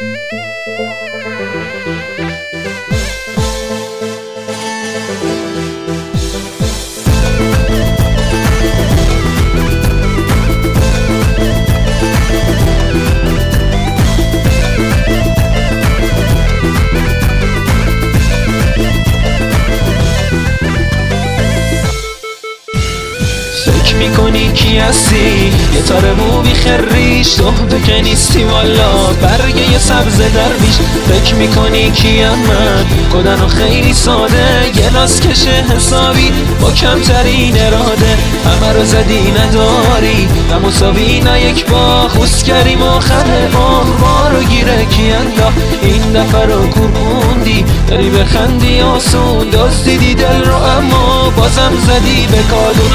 فکر میکنی کی هستی؟ یه تار مو بیخریش تو که نیستی والا برگه یه سبز درویش. فکر میکنی کیم من؟ کدن و خیلی ساده، یه لاس کشه حسابی با کمترین اراده. همه رو زدی نداری و مساوی نه یک با خوست کردیم آخر ما رو گیره کی انداخت این دفعه رو کورکوندی. داری بخندی آسون دزدیدی دل رو اما بازم زدی به کادون.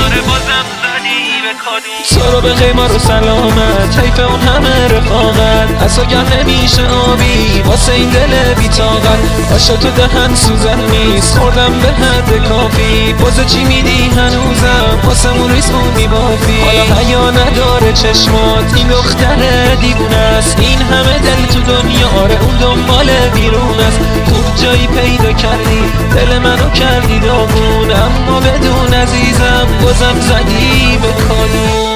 تو رو به قیمار و سلامت حیف اون همه رفاقت اصلا نمیشه آبی واسه این دل بیتاقت. باشه تو دهن سوزن نیست خوردم به حد کافی بازه چی میدی هنوزم واسه مون ریسمون میبافی. حالا حیا نداره چشمات این دختر دیوونه است این همه دل تو دنیا آره اون دنبال بیرون است. خوب جایی پیدا کردی دل منو کردی داغون اما بدون عزیزم بازم زدی به کادون.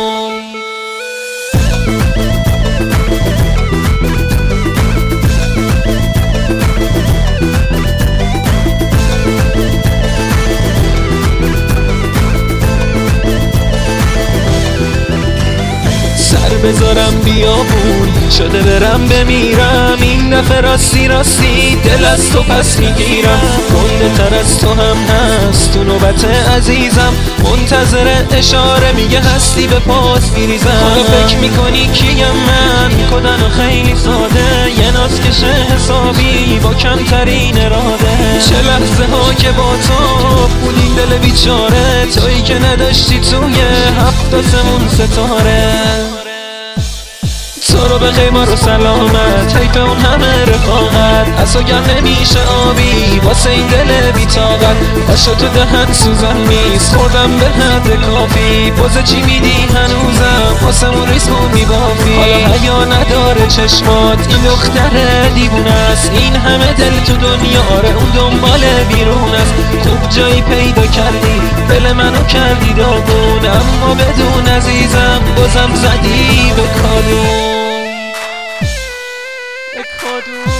سر بذارم بیابون شده برم بمیرم این دفعه راستی راستی دل از تو پس میگیرم. گنده تر از تو هم هست تو نوبت عزیزم منتظر اشاره میگه هستی به پاس میریزم. حالا فکر میکنی کیم من؟ کدن و خیلی ساده یه ناز کشه حسابی با کمترین اراده. چه لحظه ها که با تو بود این دل بیچاره تویی که نداشتی توی هفت آسمون ستاره. تو رو به قیمار و سلامت حیف اون همه رفاقت اصلا نمیشه آبی واسه این دل بیتاقت. باشه تو دهن سوزن نیست خوردم به حد کافی بازه چی میدی هنوزم واسه مون ریسمون میبافی. حالا حیا نداره چشمات این دختر دیوونه است این همه دل تو دنیا آره اون دنبال بیرون است. خوب جایی پیدا کردی دل منو کردی داغون اما بدون عزیزم بازم زدی به کادون.